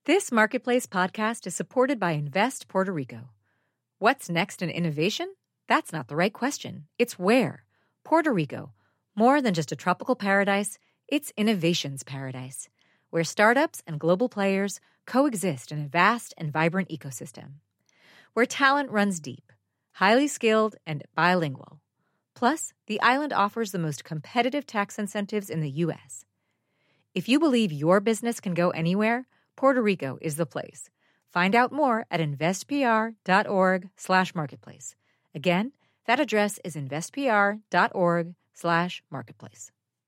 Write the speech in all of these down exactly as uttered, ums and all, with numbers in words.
This Marketplace podcast is supported by Invest Puerto Rico. What's next in innovation? That's not the right question. It's where. Puerto Rico. More than just a tropical paradise, it's innovation's paradise, where startups and global players coexist in a vast and vibrant ecosystem. Where talent runs deep, highly skilled, and bilingual. Plus, the island offers the most competitive tax incentives in the U S. If you believe your business can go anywhere, Puerto Rico is the place. Find out more at investpr.org slash marketplace. Again, that address is investpr.org slash marketplace.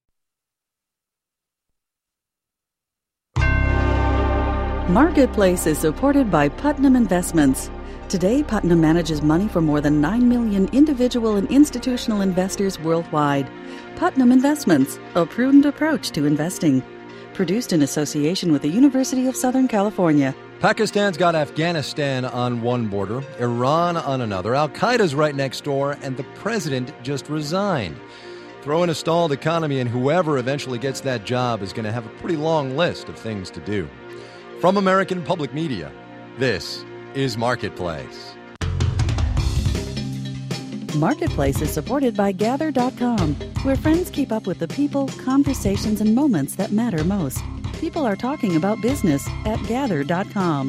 Marketplace is supported by Putnam Investments. Today, Putnam manages money for more than nine million individual and institutional investors worldwide. Putnam Investments, a prudent approach to investing. Produced in association with the University of Southern California. Pakistan's got Afghanistan on one border, Iran on another, Al-Qaeda's right next door, and the president just resigned. Throw in a stalled economy, and whoever eventually gets that job is going to have a pretty long list of things to do. From American Public Media, this is Marketplace. Marketplace is supported by Gather dot com, where friends keep up with the people, conversations, and moments that matter most. People are talking about business at Gather dot com.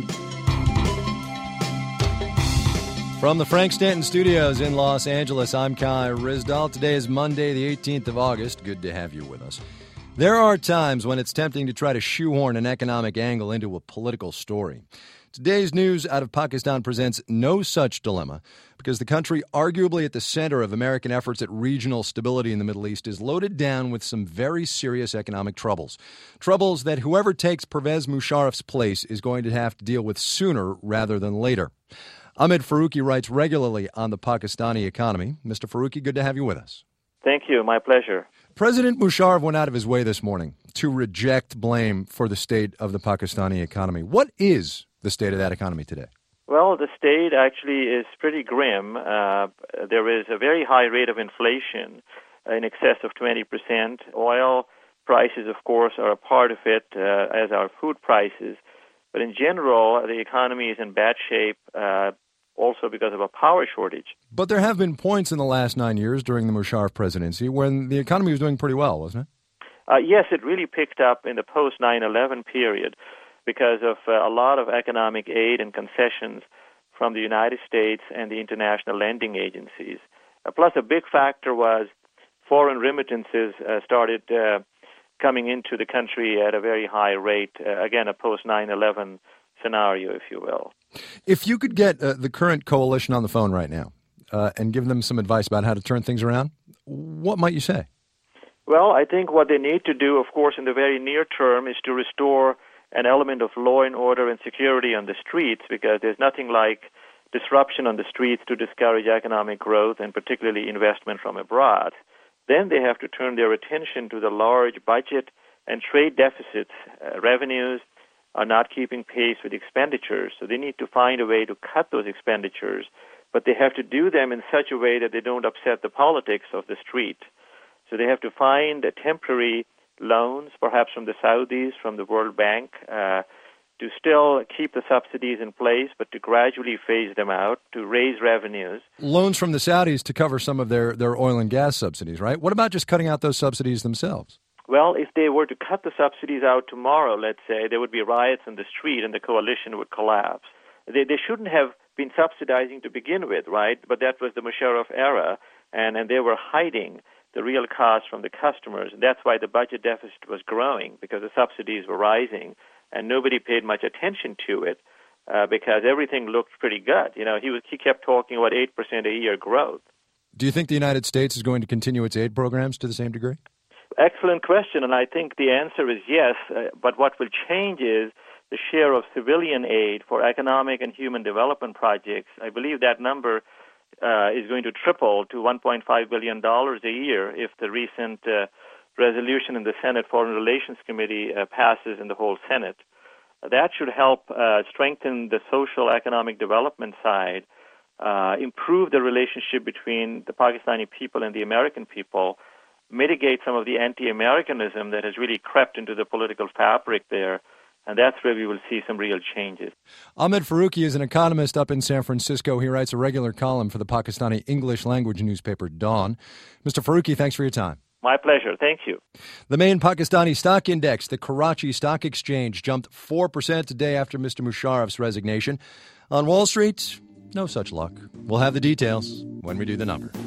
From the Frank Stanton Studios in Los Angeles, I'm Kai Ryssdal. Today is Monday, the eighteenth of August. Good to have you with us. There are times when it's tempting to try to shoehorn an economic angle into a political story. Today's news out of Pakistan presents no such dilemma because the country, arguably at the center of American efforts at regional stability in the Middle East, is loaded down with some very serious economic troubles. Troubles that whoever takes Pervez Musharraf's place is going to have to deal with sooner rather than later. Ahmed Faruqi writes regularly on the Pakistani economy. Mister Faruqi, good to have you with us. Thank you. My pleasure. President Musharraf went out of his way this morning to reject blame for the state of the Pakistani economy. What is the state of that economy today? Well, the state actually is pretty grim. Uh, there is a very high rate of inflation, in excess of twenty percent. Oil prices, of course, are a part of it, uh, as are food prices. But in general, the economy is in bad shape, uh, also because of a power shortage. But there have been points in the last nine years during the Musharraf presidency when the economy was doing pretty well, wasn't it? Uh, yes, it really picked up in the post nine eleven period because of uh, a lot of economic aid and concessions from the United States and the international lending agencies. Uh, plus, a big factor was foreign remittances uh, started uh, coming into the country at a very high rate. Uh, again, a post nine eleven scenario, if you will. If you could get uh, the current coalition on the phone right now uh, and give them some advice about how to turn things around, what might you say? Well, I think what they need to do, of course, in the very near term is to restore an element of law and order and security on the streets, because there's nothing like disruption on the streets to discourage economic growth and particularly investment from abroad. Then they have to turn their attention to the large budget and trade deficits. Uh, revenues are not keeping pace with expenditures, so they need to find a way to cut those expenditures, but they have to do them in such a way that they don't upset the politics of the street. So they have to find a temporary loans, perhaps from the Saudis, from the World Bank, uh, to still keep the subsidies in place, but to gradually phase them out, to raise revenues. Loans from the Saudis to cover some of their, their oil and gas subsidies, right? What about just cutting out those subsidies themselves? Well, if they were to cut the subsidies out tomorrow, let's say, there would be riots in the street and the coalition would collapse. They, they shouldn't have been subsidizing to begin with, right? But that was the Musharraf era, and, and they were hiding the real cost from the customers. That's why the budget deficit was growing, because the subsidies were rising, and nobody paid much attention to it uh, because everything looked pretty good. You know, he was he kept talking about eight percent a year growth. Do you think the United States is going to continue its aid programs to the same degree? Excellent question, and I think the answer is yes, uh, but what will change is the share of civilian aid for economic and human development projects. I believe that number uh, is going to triple to one point five billion dollars a year if the recent uh, resolution in the Senate Foreign Relations Committee uh, passes in the whole Senate. That should help uh, strengthen the social economic development side, uh, improve the relationship between the Pakistani people and the American people, mitigate some of the anti-Americanism that has really crept into the political fabric there, And that's where we will see some real changes. Ahmed Faruqi is an economist up in San Francisco. He writes a regular column for the Pakistani English language newspaper Dawn. Mister Faruqi, thanks for your time. My pleasure. Thank you. The main Pakistani stock index, the Karachi Stock Exchange, jumped four percent today after Mister Musharraf's resignation. On Wall Street, no such luck. We'll have the details when we do the number.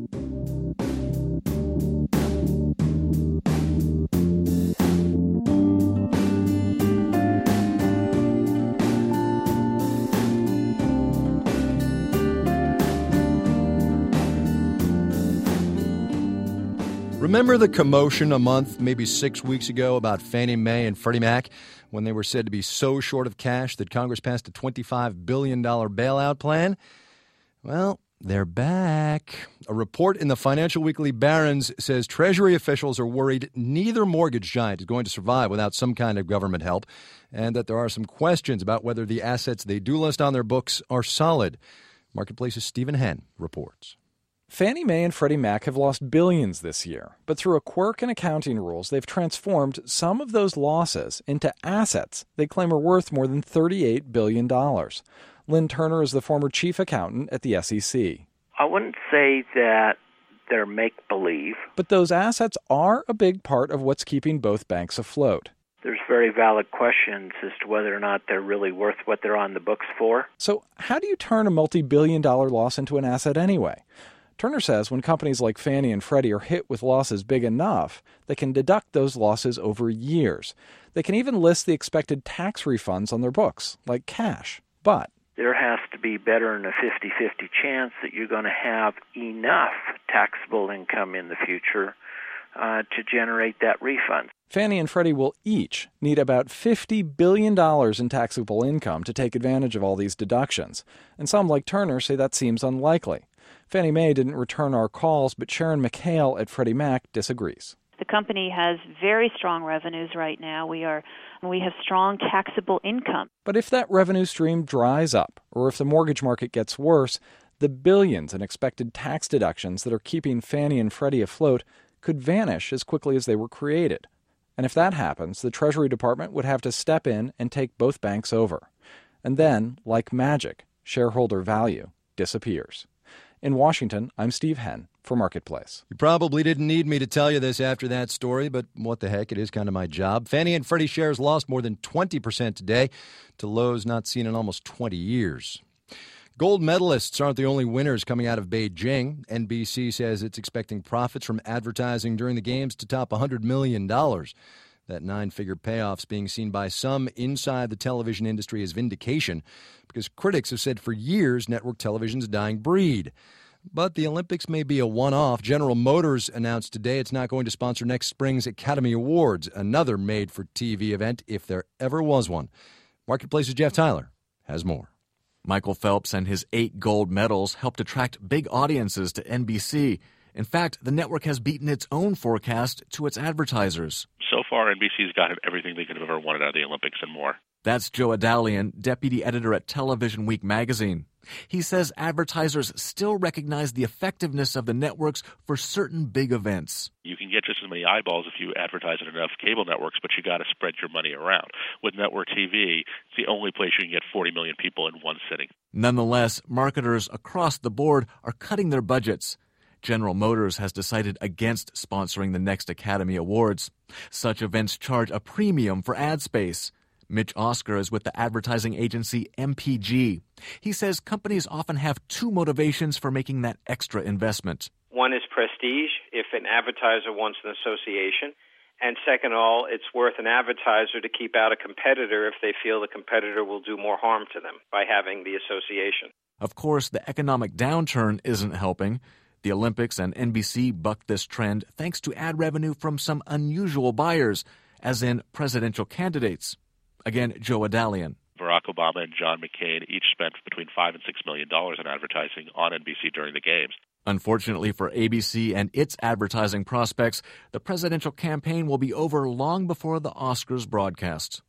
Remember the commotion a month, maybe six weeks ago, about Fannie Mae and Freddie Mac when they were said to be so short of cash that Congress passed a twenty-five billion dollars bailout plan? Well, they're back. A report in the Financial Weekly Barron's says Treasury officials are worried neither mortgage giant is going to survive without some kind of government help, and that there are some questions about whether the assets they do list on their books are solid. Marketplace's Stephen Henn reports. Fannie Mae and Freddie Mac have lost billions this year, but through a quirk in accounting rules, they've transformed some of those losses into assets they claim are worth more than thirty-eight billion dollars. Lynn Turner is the former chief accountant at the S E C. I wouldn't say that they're make-believe. But those assets are a big part of what's keeping both banks afloat. There's very valid questions as to whether or not they're really worth what they're on the books for. So how do you turn a multi-billion dollar loss into an asset anyway? Turner says when companies like Fannie and Freddie are hit with losses big enough, they can deduct those losses over years. They can even list the expected tax refunds on their books, like cash. But there has to be better than a fifty-fifty chance that you're going to have enough taxable income in the future uh, to generate that refund. Fannie and Freddie will each need about fifty billion dollars in taxable income to take advantage of all these deductions. And some, like Turner, say that seems unlikely. Fannie Mae didn't return our calls, but Sharon McHale at Freddie Mac disagrees. The company has very strong revenues right now. We are we have strong taxable income. But if that revenue stream dries up, or if the mortgage market gets worse, the billions in expected tax deductions that are keeping Fannie and Freddie afloat could vanish as quickly as they were created. And if that happens, the Treasury Department would have to step in and take both banks over. And then, like magic, shareholder value disappears. In Washington, I'm Steve Henn for Marketplace. You probably didn't need me to tell you this after that story, but what the heck, it is kind of my job. Fannie and Freddie shares lost more than twenty percent today to lows not seen in almost twenty years. Gold medalists aren't the only winners coming out of Beijing. N B C says it's expecting profits from advertising during the games to top one hundred million dollars. That nine-figure payoff's being seen by some inside the television industry as vindication because critics have said for years network television's a dying breed. But the Olympics may be a one-off. General Motors announced today it's not going to sponsor next spring's Academy Awards, another made-for-T V event if there ever was one. Marketplace's Jeff Tyler has more. Michael Phelps and his eight gold medals helped attract big audiences to N B C. In fact, the network has beaten its own forecast to its advertisers. So far, N B C's got everything they could have ever wanted out of the Olympics and more. That's Joe Adalian, deputy editor at Television Week magazine. He says advertisers still recognize the effectiveness of the networks for certain big events. You can get just as many eyeballs if you advertise at enough cable networks, but you got to spread your money around. With network T V, it's the only place you can get forty million people in one sitting. Nonetheless, marketers across the board are cutting their budgets. General Motors has decided against sponsoring the next Academy Awards. Such events charge a premium for ad space. Mitch Oscar is with the advertising agency M P G. He says companies often have two motivations for making that extra investment. One is prestige, if an advertiser wants an association. And second of all, it's worth an advertiser to keep out a competitor if they feel the competitor will do more harm to them by having the association. Of course, the economic downturn isn't helping. The Olympics and N B C bucked this trend thanks to ad revenue from some unusual buyers, as in presidential candidates. Again, Joe Adalian. Barack Obama and John McCain each spent between five and six million dollars in advertising on N B C during the games. Unfortunately for A B C and its advertising prospects, the presidential campaign will be over long before the Oscars broadcast.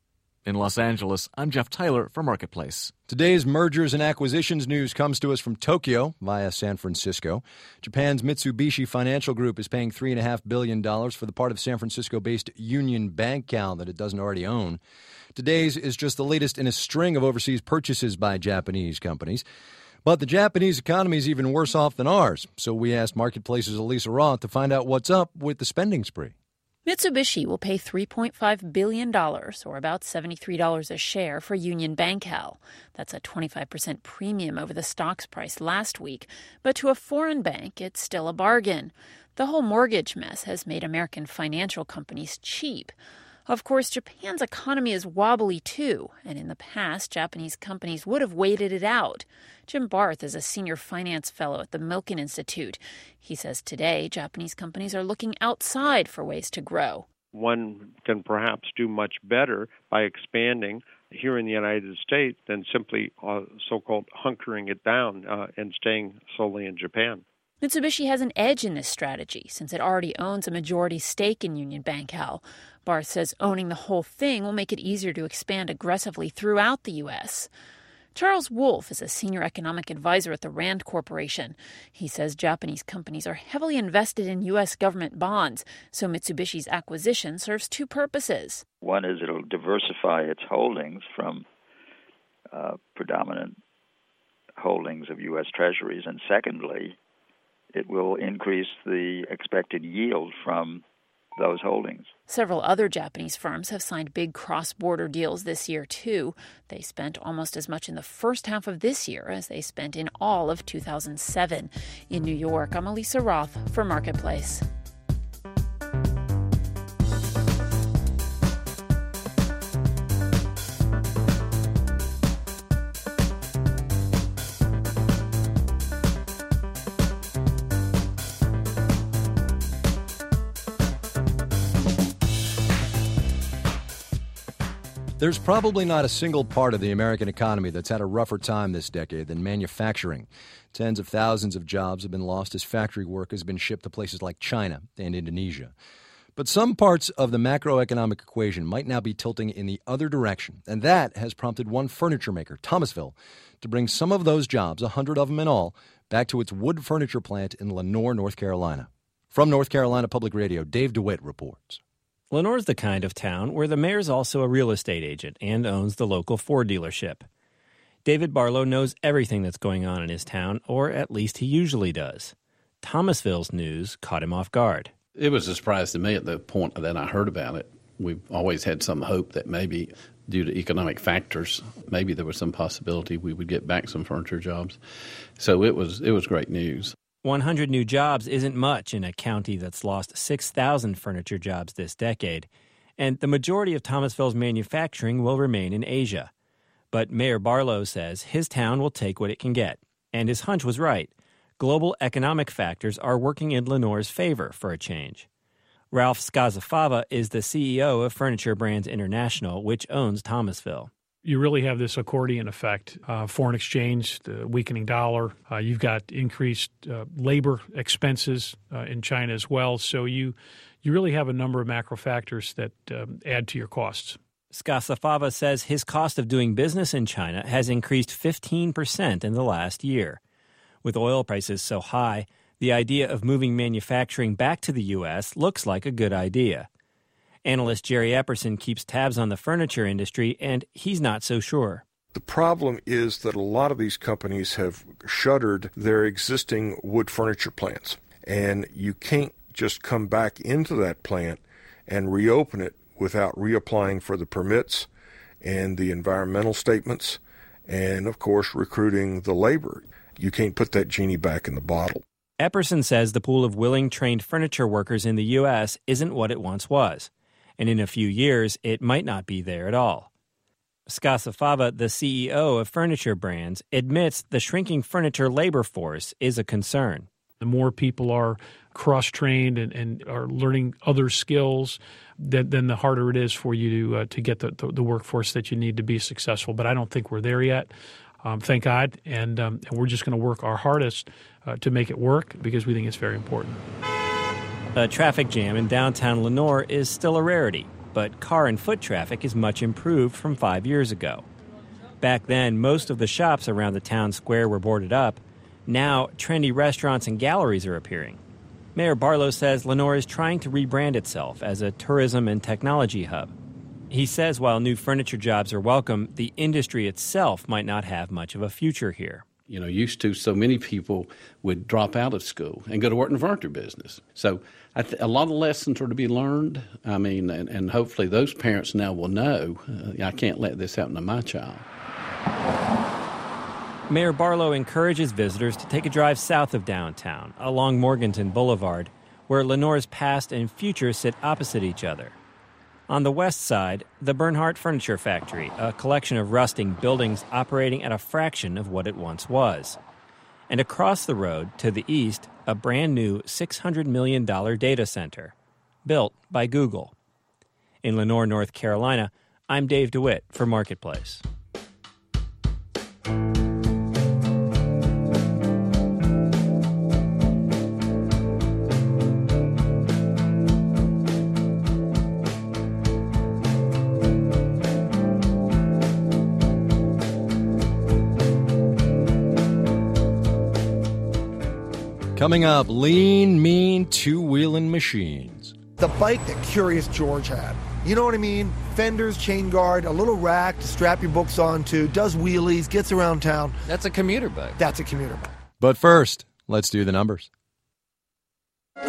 In Los Angeles, I'm Jeff Tyler for Marketplace. Today's mergers and acquisitions news comes to us from Tokyo via San Francisco. Japan's Mitsubishi Financial Group is paying three point five billion dollars for the part of San Francisco-based Union Bank-Cal that it doesn't already own. Today's is just the latest in a string of overseas purchases by Japanese companies. But the Japanese economy is even worse off than ours, so we asked Marketplace's Elisa Roth to find out what's up with the spending spree. Mitsubishi will pay three point five billion dollars, or about seventy-three dollars a share, for Union Bank-Cal. That's a twenty-five percent premium over the stock's price last week. But to a foreign bank, it's still a bargain. The whole mortgage mess has made American financial companies cheap. Of course, Japan's economy is wobbly, too, and in the past, Japanese companies would have waited it out. Jim Barth is a senior finance fellow at the Milken Institute. He says today, Japanese companies are looking outside for ways to grow. One can perhaps do much better by expanding here in the United States than simply uh, so-called hunkering it down uh, and staying solely in Japan. Mitsubishi has an edge in this strategy since it already owns a majority stake in Union Bank-Cal. Barth says owning the whole thing will make it easier to expand aggressively throughout the U S. Charles Wolf is a senior economic advisor at the Rand Corporation. He says Japanese companies are heavily invested in U S government bonds, so Mitsubishi's acquisition serves two purposes. One is it'll diversify its holdings from uh, predominant holdings of U S Treasuries, and secondly, it will increase the expected yield from those holdings. Several other Japanese firms have signed big cross-border deals this year, too. They spent almost as much in the first half of this year as they spent in all of two thousand seven. In New York, I'm Elisa Roth for Marketplace. There's probably not a single part of the American economy that's had a rougher time this decade than manufacturing. Tens of thousands of jobs have been lost as factory work has been shipped to places like China and Indonesia. But some parts of the macroeconomic equation might now be tilting in the other direction, and that has prompted one furniture maker, Thomasville, to bring some of those jobs, a hundred of them in all, back to its wood furniture plant in Lenoir, North Carolina. From North Carolina Public Radio, Dave DeWitt reports. Lenoir's the kind of town where the mayor's also a real estate agent and owns the local Ford dealership. David Barlow knows everything that's going on in his town, or at least he usually does. Thomasville's news caught him off guard. It was a surprise to me at the point that I heard about it. We've always had some hope that maybe due to economic factors, maybe there was some possibility we would get back some furniture jobs. So it was it was great news. one hundred new jobs isn't much in a county that's lost six thousand furniture jobs this decade, and the majority of Thomasville's manufacturing will remain in Asia. But Mayor Barlow says his town will take what it can get, and his hunch was right. Global economic factors are working in Lenoir's favor for a change. Ralph Scazafava is the C E O of Furniture Brands International, which owns Thomasville. You really have this accordion effect, uh, foreign exchange, the weakening dollar. Uh, you've got increased uh, labor expenses uh, in China as well. So you you really have a number of macro factors that um, add to your costs. Scazafava says his cost of doing business in China has increased fifteen percent in the last year. With oil prices so high, the idea of moving manufacturing back to the U S looks like a good idea. Analyst Jerry Epperson keeps tabs on the furniture industry, and he's not so sure. The problem is that a lot of these companies have shuttered their existing wood furniture plants, and you can't just come back into that plant and reopen it without reapplying for the permits and the environmental statements and, of course, recruiting the labor. You can't put that genie back in the bottle. Epperson says the pool of willing, trained furniture workers in the U S isn't what it once was, and in a few years, it might not be there at all. Scazafava, the C E O of Furniture Brands, admits the shrinking furniture labor force is a concern. The more people are cross-trained and, and are learning other skills, then, then the harder it is for you to uh, to get the, the, the workforce that you need to be successful. But I don't think we're there yet, um, thank God, and, um, and we're just going to work our hardest uh, to make it work because we think it's very important. A traffic jam in downtown Lenoir is still a rarity, but car and foot traffic is much improved from five years ago. Back then, most of the shops around the town square were boarded up. Now, trendy restaurants and galleries are appearing. Mayor Barlow says Lenoir is trying to rebrand itself as a tourism and technology hub. He says while new furniture jobs are welcome, the industry itself might not have much of a future here. You know, used to, so many people would drop out of school and go to work in the furniture business. So I th- a lot of lessons are to be learned. I mean, and, and hopefully those parents now will know, uh, I can't let this happen to my child. Mayor Barlow encourages visitors to take a drive south of downtown, along Morganton Boulevard, where Lenoir's past and future sit opposite each other. On the west side, the Bernhardt Furniture Factory, a collection of rusting buildings operating at a fraction of what it once was. And across the road, to the east, a brand new six hundred million dollars data center, built by Google. In Lenoir, North Carolina, I'm Dave DeWitt for Marketplace. Coming up, lean, mean, two-wheeling machines. The bike that Curious George had. You know what I mean? Fenders, chain guard, a little rack to strap your books onto, does wheelies, gets around town. That's a commuter bike. That's a commuter bike. But first, let's do the numbers. A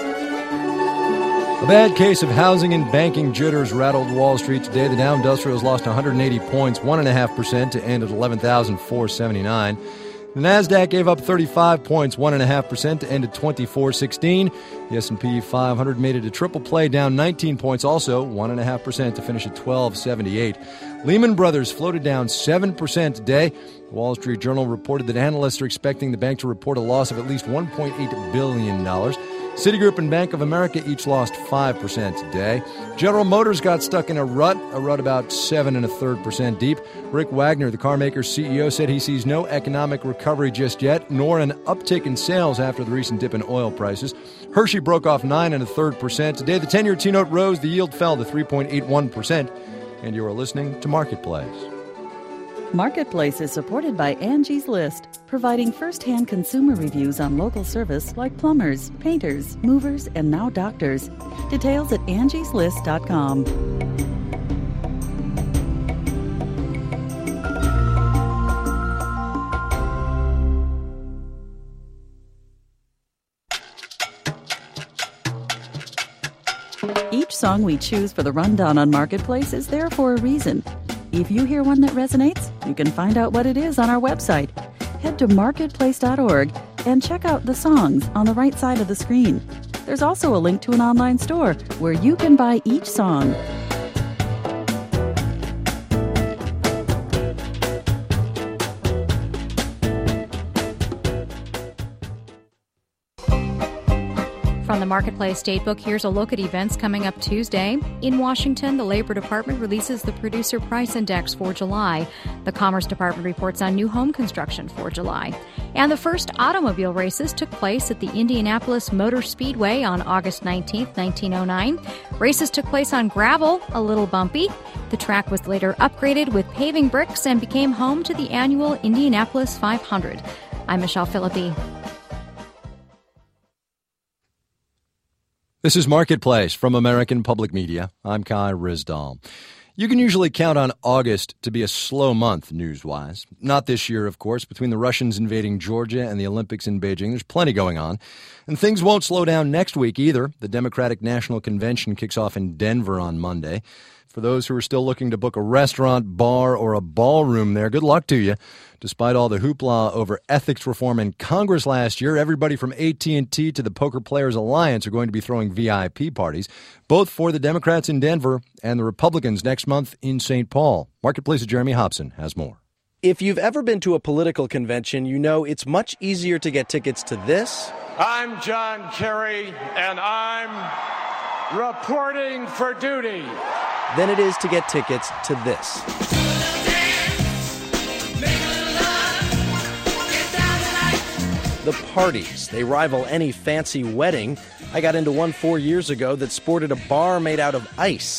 bad case of housing and banking jitters rattled Wall Street today. The Dow Industrials lost one hundred eighty points, one point five percent to end at eleven thousand four hundred seventy-nine. The Nasdaq gave up thirty-five points, one point five percent to end at twenty-four sixteen. The S and P five hundred made it a triple play, down nineteen points, also one point five percent to finish at twelve seventy-eight. Lehman Brothers floated down seven percent today. The Wall Street Journal reported that analysts are expecting the bank to report a loss of at least one point eight billion dollars. Citigroup and Bank of America each lost five percent today. General Motors got stuck in a rut, a rut about seven and a third percent deep. Rick Wagner, the carmaker's C E O, said he sees no economic recovery just yet, nor an uptick in sales after the recent dip in oil prices. Hershey broke off nine and a third percent. Today, the ten-year T-note rose, the yield fell to three point eight one percent. And you are listening to Marketplace. Marketplace is supported by Angie's List, providing first-hand consumer reviews on local service like plumbers, painters, movers, and now doctors. Details at angies list dot com. Each song we choose for the rundown on Marketplace is there for a reason. If you hear one that resonates, you can find out what it is on our website. Head to marketplace dot org and check out the songs on the right side of the screen. There's also a link to an online store where you can buy each song. From the Marketplace Datebook, here's a look at events coming up Tuesday. In Washington, the Labor Department releases the Producer Price Index for July. The Commerce Department reports on new home construction for July. And the first automobile races took place at the Indianapolis Motor Speedway on August nineteenth, nineteen oh nine. Races took place on gravel, a little bumpy. The track was later upgraded with paving bricks and became home to the annual Indianapolis five hundred. I'm Michelle Philippi. This is Marketplace from American Public Media. I'm Kai Ryssdal. You can usually count on August to be a slow month, news-wise. Not this year, of course. Between the Russians invading Georgia and the Olympics in Beijing, there's plenty going on. And things won't slow down next week either. The Democratic National Convention kicks off in Denver on Monday. For those who are still looking to book a restaurant, bar, or a ballroom there, good luck to you. Despite all the hoopla over ethics reform in Congress last year, everybody from A T and T to the Poker Players Alliance are going to be throwing V I P parties, both for the Democrats in Denver and the Republicans next month in Saint Paul. Marketplace's Jeremy Hobson has more. If you've ever been to a political convention, you know it's much easier to get tickets to this. I'm John Kerry, and I'm reporting for duty. Than it is to get tickets to this. The parties, they rival any fancy wedding. I got into one four years ago that sported a bar made out of ice.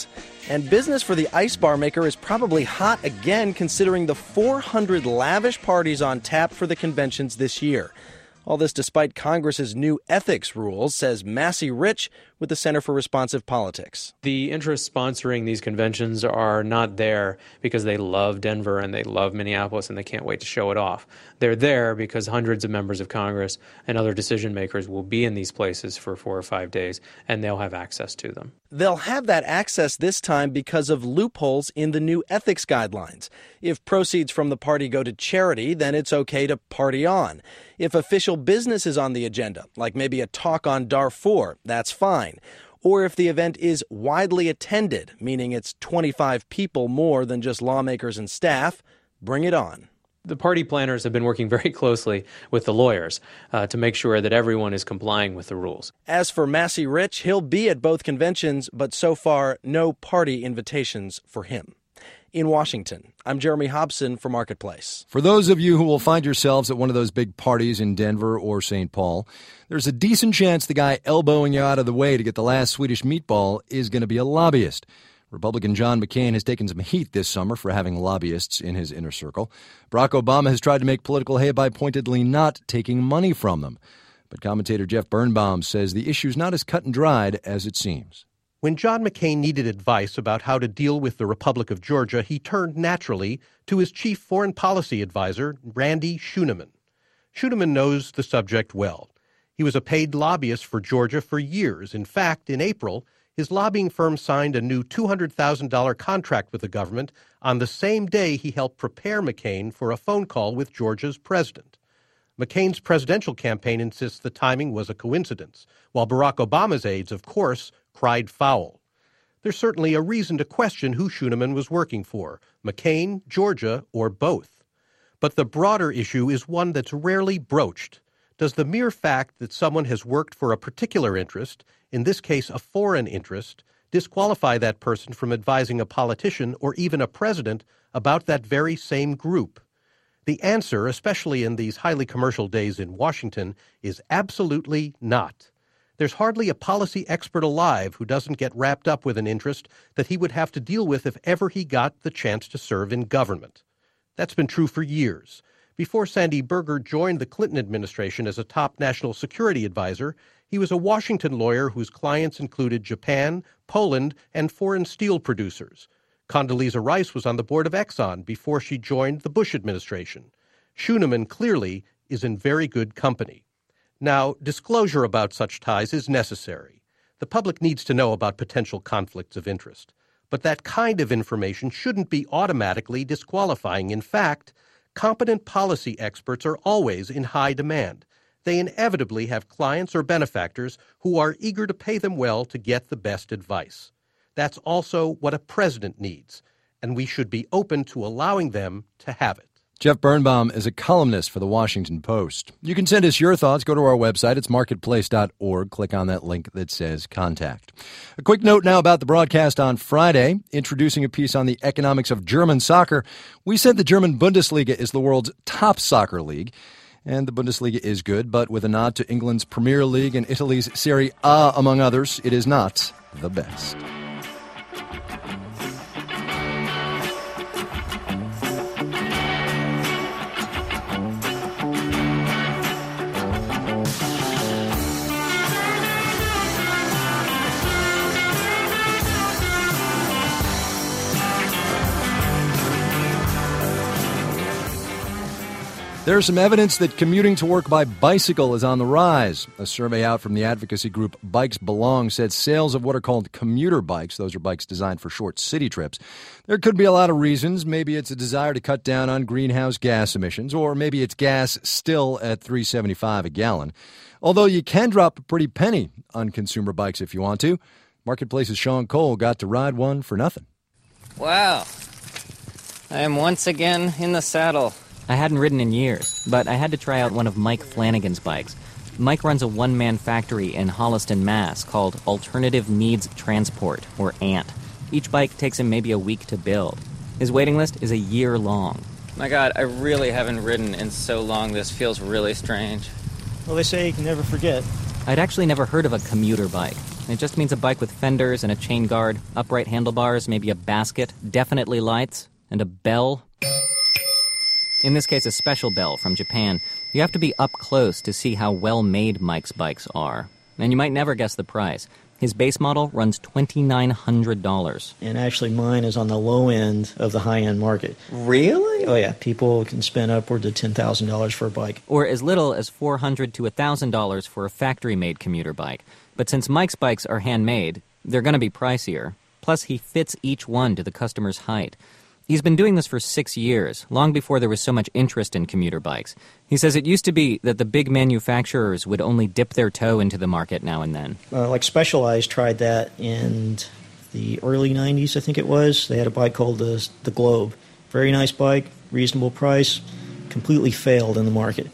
And business for the ice bar maker is probably hot again, considering the four hundred lavish parties on tap for the conventions this year. All this despite Congress's new ethics rules, says Massey Rich with the Center for Responsive Politics. The interests sponsoring these conventions are not there because they love Denver and they love Minneapolis and they can't wait to show it off. They're there because hundreds of members of Congress and other decision makers will be in these places for four or five days and they'll have access to them. They'll have that access this time because of loopholes in the new ethics guidelines. If proceeds from the party go to charity, then it's okay to party on. If official business is on the agenda, like maybe a talk on Darfur, that's fine. Or if the event is widely attended, meaning it's twenty-five people more than just lawmakers and staff, bring it on. The party planners have been working very closely with the lawyers uh, to make sure that everyone is complying with the rules. As for Massey Rich, he'll be at both conventions, but so far, no party invitations for him. In Washington, I'm Jeremy Hobson for Marketplace. For those of you who will find yourselves at one of those big parties in Denver or Saint Paul, there's a decent chance the guy elbowing you out of the way to get the last Swedish meatball is going to be a lobbyist. Republican John McCain has taken some heat this summer for having lobbyists in his inner circle. Barack Obama has tried to make political hay by pointedly not taking money from them. But commentator Jeff Birnbaum says the issue's not as cut and dried as it seems. When John McCain needed advice about how to deal with the Republic of Georgia, he turned naturally to his chief foreign policy advisor, Randy Schooneman. Schooneman knows the subject well. He was a paid lobbyist for Georgia for years. In fact, in April, his lobbying firm signed a new two hundred thousand dollars contract with the government on the same day he helped prepare McCain for a phone call with Georgia's president. McCain's presidential campaign insists the timing was a coincidence, while Barack Obama's aides, of course, cried foul. There's certainly a reason to question who Schooneman was working for, McCain, Georgia, or both. But the broader issue is one that's rarely broached. Does the mere fact that someone has worked for a particular interest, in this case a foreign interest, disqualify that person from advising a politician or even a president about that very same group? The answer, especially in these highly commercial days in Washington, is absolutely not. There's hardly a policy expert alive who doesn't get wrapped up with an interest that he would have to deal with if ever he got the chance to serve in government. That's been true for years. Before Sandy Berger joined the Clinton administration as a top national security advisor, he was a Washington lawyer whose clients included Japan, Poland, and foreign steel producers. Condoleezza Rice was on the board of Exxon before she joined the Bush administration. Schooneman clearly is in very good company. Now, disclosure about such ties is necessary. The public needs to know about potential conflicts of interest. But that kind of information shouldn't be automatically disqualifying. In fact, competent policy experts are always in high demand. They inevitably have clients or benefactors who are eager to pay them well to get the best advice. That's also what a president needs, and we should be open to allowing them to have it. Jeff Birnbaum is a columnist for The Washington Post. You can send us your thoughts. Go to our website. It's marketplace dot org. Click on that link that says Contact. A quick note now about the broadcast on Friday. Introducing a piece on the economics of German soccer. We said the German Bundesliga is the world's top soccer league. And the Bundesliga is good, but with a nod to England's Premier League and Italy's Serie A, among others, it is not the best. There's some evidence that commuting to work by bicycle is on the rise. A survey out from the advocacy group Bikes Belong said sales of what are called commuter bikes, those are bikes designed for short city trips. There could be a lot of reasons. Maybe it's a desire to cut down on greenhouse gas emissions, or maybe it's gas still at three dollars and seventy-five cents a gallon. Although you can drop a pretty penny on consumer bikes if you want to. Marketplace's Sean Cole got to ride one for nothing. Wow. I am once again in the saddle. I hadn't ridden in years, but I had to try out one of Mike Flanagan's bikes. Mike runs a one-man factory in Holliston, Mass. called Alternative Needs Transport, or A N T. Each bike takes him maybe a week to build. His waiting list is a year long. My God, I really haven't ridden in so long. This feels really strange. Well, they say you can never forget. I'd actually never heard of a commuter bike. It just means a bike with fenders and a chain guard, upright handlebars, maybe a basket, definitely lights, and a bell. In this case, a special bell from Japan. You have to be up close to see how well-made Mike's bikes are. And you might never guess the price. His base model runs two thousand nine hundred dollars. And actually mine is on the low end of the high-end market. Really? Oh, yeah. People can spend upwards of ten thousand dollars for a bike. Or as little as four hundred dollars to one thousand dollars for a factory-made commuter bike. But since Mike's bikes are handmade, they're going to be pricier. Plus, he fits each one to the customer's height. He's been doing this for six years, long before there was so much interest in commuter bikes. He says it used to be that the big manufacturers would only dip their toe into the market now and then. Uh, like Specialized tried that in the early nineties, I think it was. They had a bike called the, the Globe. Very nice bike, reasonable price, completely failed in the market.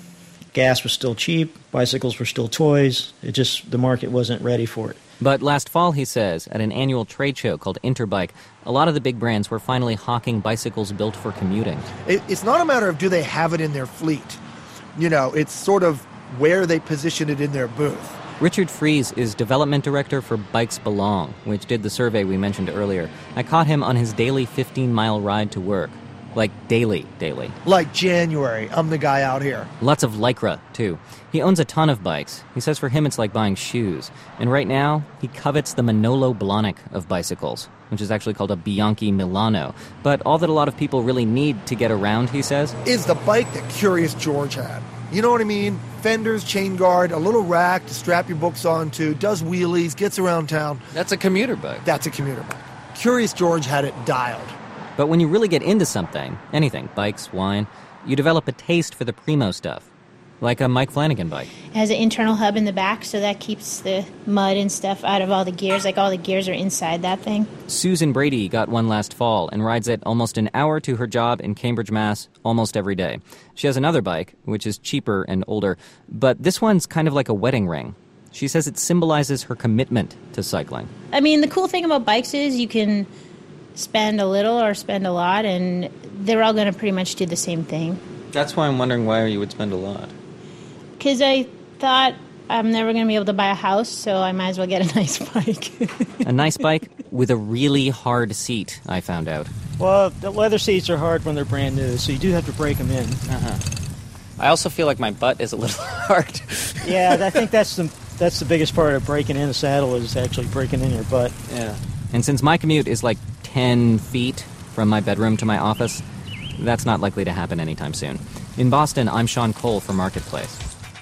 Gas was still cheap, bicycles were still toys. It just, the market wasn't ready for it. But last fall, he says, at an annual trade show called Interbike, a lot of the big brands were finally hawking bicycles built for commuting. It, it's not a matter of do they have it in their fleet. You know, it's sort of where they position it in their booth. Richard Fries is development director for Bikes Belong, which did the survey we mentioned earlier. I caught him on his daily fifteen-mile ride to work. Like daily, daily. Like January, I'm the guy out here. Lots of Lycra, too. He owns a ton of bikes. He says for him it's like buying shoes. And right now, he covets the Manolo Blahnik of bicycles, which is actually called a Bianchi Milano. But all that a lot of people really need to get around, he says, is the bike that Curious George had. You know what I mean? Fenders, chain guard, a little rack to strap your books onto, does wheelies, gets around town. That's a commuter bike. That's a commuter bike. Curious George had it dialed. But when you really get into something, anything, bikes, wine, you develop a taste for the primo stuff, like a Mike Flanagan bike. It has an internal hub in the back, so that keeps the mud and stuff out of all the gears. Like all the gears are inside that thing. Susan Brady got one last fall and rides it almost an hour to her job in Cambridge, Mass, almost every day. She has another bike, which is cheaper and older, but this one's kind of like a wedding ring. She says it symbolizes her commitment to cycling. I mean, the cool thing about bikes is you can spend a little or spend a lot, and they're all going to pretty much do the same thing. That's why I'm wondering why you would spend a lot. Because I thought I'm never going to be able to buy a house, so I might as well get a nice bike. A nice bike with a really hard seat, I found out. Well, the leather seats are hard when they're brand new, so you do have to break them in. Uh-huh. I also feel like my butt is a little hard. Yeah, I think that's the that's the biggest part of breaking in a saddle is actually breaking in your butt. Yeah. And since my commute is like ten feet from my bedroom to my office, that's not likely to happen anytime soon. In Boston, I'm Sean Cole for Marketplace.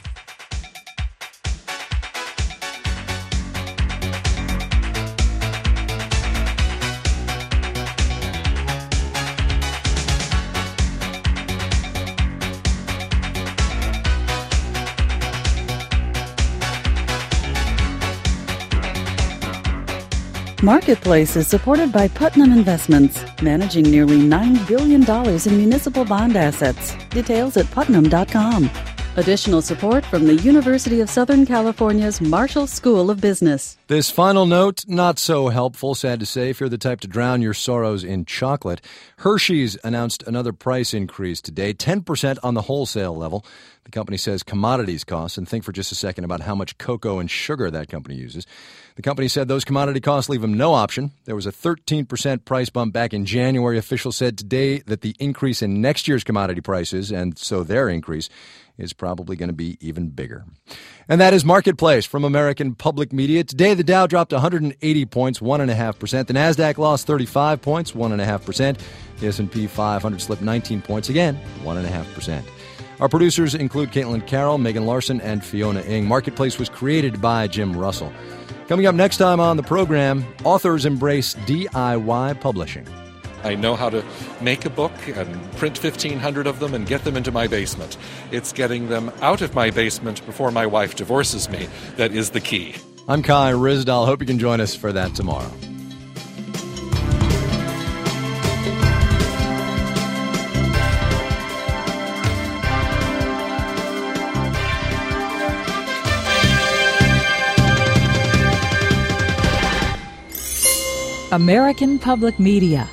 Marketplace is supported by Putnam Investments, managing nearly nine billion dollars in municipal bond assets. Details at putnam dot com. Additional support from the University of Southern California's Marshall School of Business. This final note, not so helpful, sad to say, if you're the type to drown your sorrows in chocolate. Hershey's announced another price increase today, ten percent on the wholesale level. The company says commodities costs, and think for just a second about how much cocoa and sugar that company uses. The company said those commodity costs leave them no option. There was a thirteen percent price bump back in January. Officials said today that the increase in next year's commodity prices, and so their increase, is probably going to be even bigger. And that is Marketplace from American Public Media. Today, the Dow dropped one hundred eighty points, one point five percent. The NASDAQ lost thirty-five points, one point five percent. The S and P five hundred slipped nineteen points, again, one point five percent. Our producers include Caitlin Carroll, Megan Larson, and Fiona Ng. Marketplace was created by Jim Russell. Coming up next time on the program, authors embrace D I Y publishing. I know how to make a book and print fifteen hundred of them and get them into my basement. It's getting them out of my basement before my wife divorces me that is the key. I'm Kai Ryssdal. Hope you can join us for that tomorrow. American Public Media.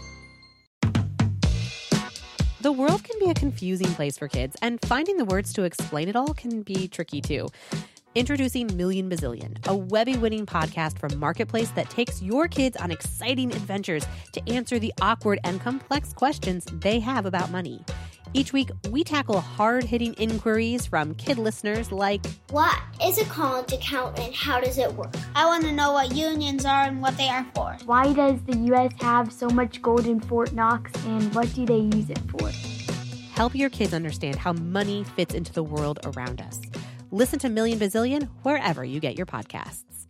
The world can be a confusing place for kids, and finding the words to explain it all can be tricky too. Introducing Million Bazillion, a Webby-winning podcast from Marketplace that takes your kids on exciting adventures to answer the awkward and complex questions they have about money. Each week, we tackle hard-hitting inquiries from kid listeners like, what is a college account and how does it work? I want to know what unions are and what they are for. Why does the U S have so much gold in Fort Knox and what do they use it for? Help your kids understand how money fits into the world around us. Listen to Million Bazillion wherever you get your podcasts.